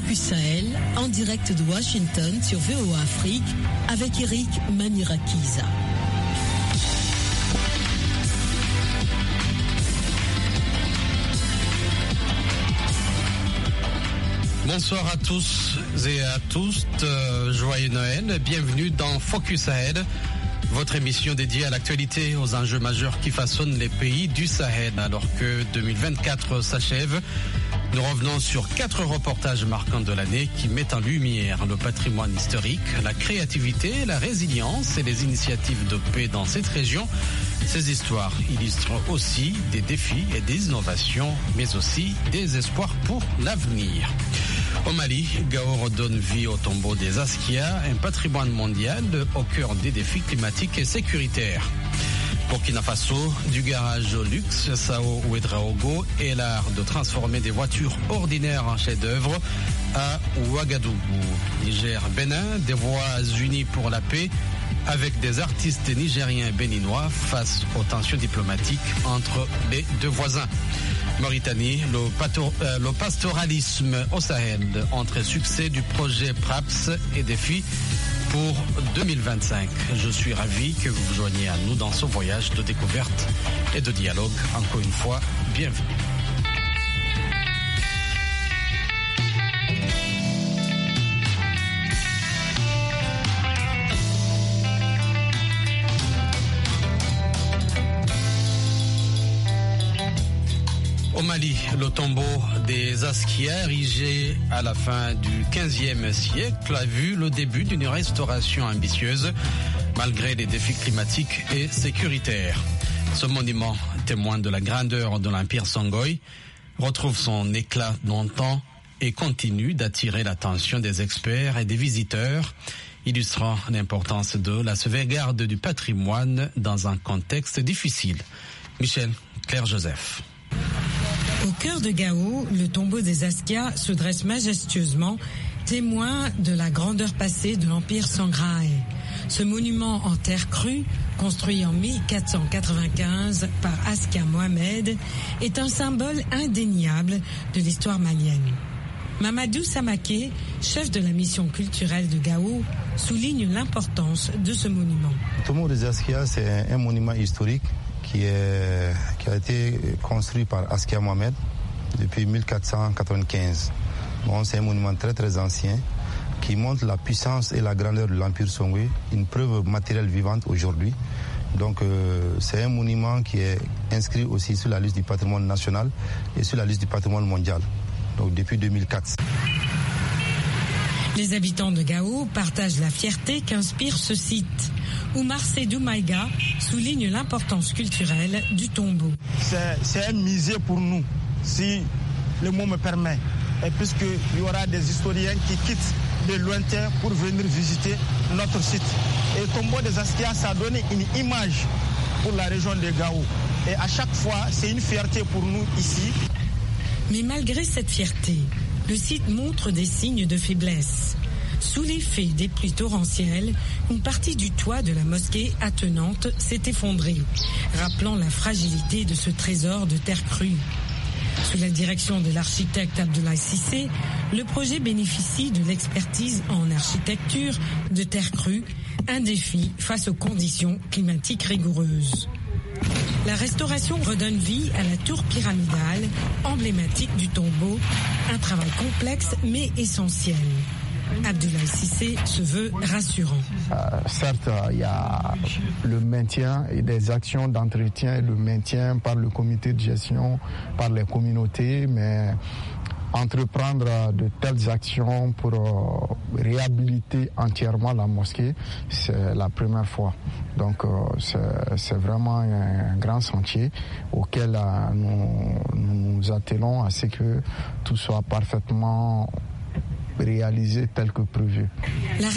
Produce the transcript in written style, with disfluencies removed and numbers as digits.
Focus Sahel, en direct de Washington sur VOA Afrique, avec Eric Manirakiza. Bonsoir à tous et à tous, joyeux Noël, bienvenue dans Focus Sahel, votre émission dédiée à l'actualité, aux enjeux majeurs qui façonnent les pays du Sahel. Alors que 2024 s'achève, nous revenons sur 4 reportages marquants de l'année qui mettent en lumière le patrimoine historique, la créativité, la résilience et les initiatives de paix dans cette région. Ces histoires illustrent aussi des défis et des innovations, mais aussi des espoirs pour l'avenir. Au Mali, Gao redonne vie au tombeau des Askia, un patrimoine mondial au cœur des défis climatiques et sécuritaires. Burkina Faso, du garage au luxe, Sao Ouedraogo et l'art de transformer des voitures ordinaires en chefs-d'œuvre à Ouagadougou. Niger, Bénin, des voix unies pour la paix avec des artistes nigériens et béninois face aux tensions diplomatiques entre les deux voisins. Mauritanie, le pastoralisme au Sahel, entre succès du projet PRAPS et défis pour 2025. Je suis ravi que vous vous joigniez à nous dans ce voyage de découverte et de dialogue. Encore une fois, bienvenue. Au Mali, le tombeau des Askia, érigé à la fin du XVe siècle, a vu le début d'une restauration ambitieuse, malgré les défis climatiques et sécuritaires. Ce monument, témoin de la grandeur de l'Empire Songhai, retrouve son éclat d'antan et continue d'attirer l'attention des experts et des visiteurs, illustrant l'importance de la sauvegarde du patrimoine dans un contexte difficile. Michel, Claire Joseph. Au cœur de Gao, le tombeau des Askia se dresse majestueusement, témoin de la grandeur passée de l'Empire Songhai. Ce monument en terre crue, construit en 1495 par Askia Mohamed, est un symbole indéniable de l'histoire malienne. Mamadou Samaké, chef de la mission culturelle de Gao, souligne l'importance de ce monument. Le tombeau des Askia, c'est un monument historique qui a été construit par Askia Mohamed depuis 1495. Bon, c'est un monument très très ancien qui montre la puissance et la grandeur de l'Empire Songhai, une preuve matérielle vivante aujourd'hui. Donc c'est un monument qui est inscrit aussi sur la liste du patrimoine national et sur la liste du patrimoine mondial, donc depuis 2004. Les habitants de Gao partagent la fierté qu'inspire ce site. Oumar Sédou Maïga souligne l'importance culturelle du tombeau. C'est un musée pour nous, si le mot me permet. Et puisqu'il y aura des historiens qui quittent de lointain pour venir visiter notre site. Et le tombeau des Askia, ça a donné une image pour la région de Gao. Et à chaque fois, c'est une fierté pour nous ici. Mais malgré cette fierté, le site montre des signes de faiblesse. Sous l'effet des pluies torrentielles, une partie du toit de la mosquée attenante s'est effondrée, rappelant la fragilité de ce trésor de terre crue. Sous la direction de l'architecte Abdoulaye Cissé, le projet bénéficie de l'expertise en architecture de terre crue, un défi face aux conditions climatiques rigoureuses. La restauration redonne vie à la tour pyramidale, emblématique du tombeau, un travail complexe mais essentiel. Abdoulaye Cissé se veut rassurant. Certes, il y a le maintien et des actions d'entretien et le maintien par le comité de gestion, par les communautés, mais entreprendre de telles actions pour réhabiliter entièrement la mosquée, c'est la première fois. Donc c'est vraiment un grand chantier auquel nous nous attelons à ce que tout soit parfaitement réalisé tel que prévu.